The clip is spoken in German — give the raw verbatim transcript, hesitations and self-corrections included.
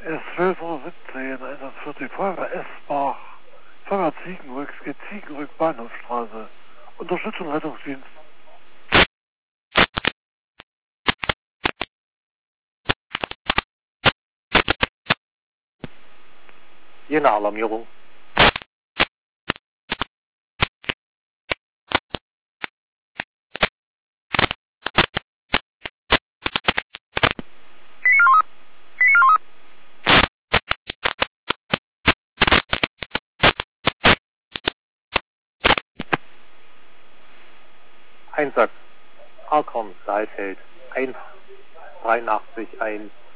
S zwölf Uhr siebzehn, einundvierzig Feuerwehr Esbach, Feuerwehr Ziegenrück, es geht Ziegenrück, Bahnhofstraße. Unterstützung Rettungsdienst. Hier eine Alarmierung. Einsatz. Arkon, Saalfeld, eins dreiundachtzig eins.